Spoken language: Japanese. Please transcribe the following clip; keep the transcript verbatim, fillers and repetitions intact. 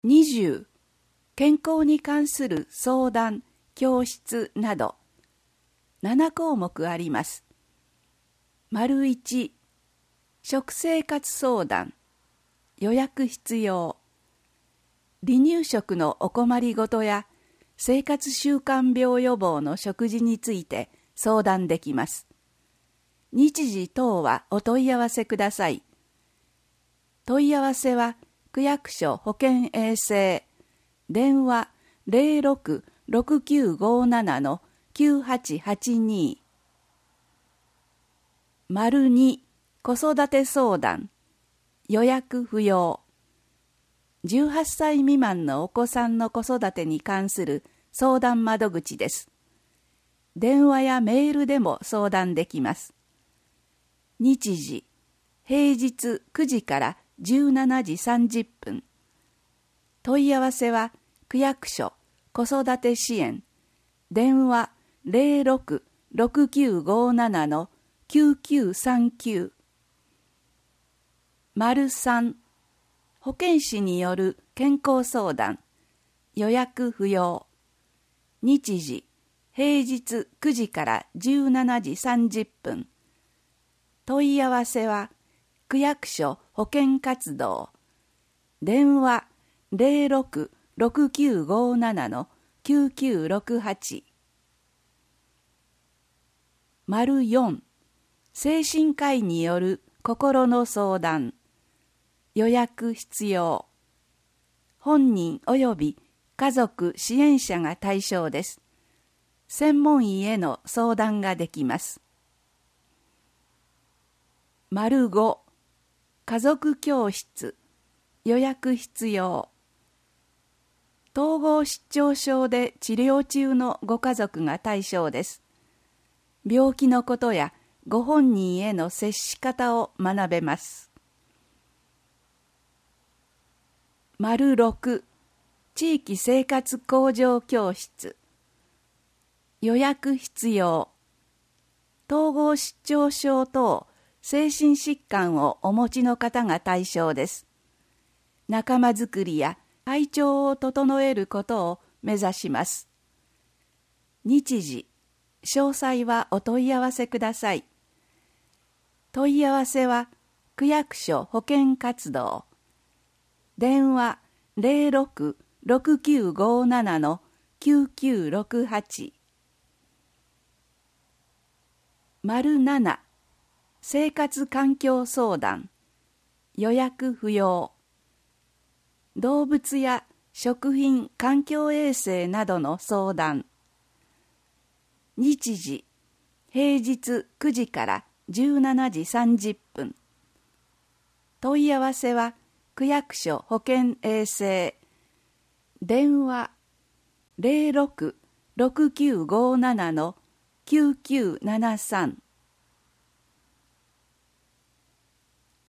にじゅう、健康に関する相談、教室など、なな項目あります。丸いち、食生活相談、予約必要。離乳食のお困りごとや生活習慣病予防の食事について相談できます。日時等はお問い合わせください。問い合わせは区役所保健衛生、電話 ゼロろく ろくきゅうごなな きゅうはちはちに。丸に、子育て相談、予約不要。じゅうはっさい未満のお子さんの子育てに関する相談窓口です。電話やメールでも相談できます。日時、平日くじからじゅうしちじさんじゅっぷん。問い合わせは区役所子育て支援、電話 ゼロろく ろくきゅうごなな きゅうきゅうさんきゅう。丸さん、保健師による健康相談、予約不要。日時、平日くじからじゅうしちじさんじゅっぷん。問い合わせは区役所保健活動、電話 ゼロろく ろくきゅうごなな きゅうきゅうろくはち。丸よん、精神科医による心の相談、予約必要。本人及び家族支援者が対象です。専門医への相談ができます。丸ご、家族教室、予約必要。統合失調症で治療中のご家族が対象です。病気のことやご本人への接し方を学べます。丸ろく、地域生活向上教室、予約必要。統合失調症等精神疾患をお持ちの方が対象です。仲間づくりや体調を整えることを目指します。日時、詳細はお問い合わせください。問い合わせは区役所保健活動、電話 ゼロろく ろくきゅうごなな きゅうきゅうろくはち。丸なな、生活環境相談、予約不要。動物や食品環境衛生などの相談。日時、平日くじからじゅうしちじさんじゅっぷん。問い合わせは区役所保健衛生、電話 ゼロろく ろくきゅうごなな きゅうきゅうななさん。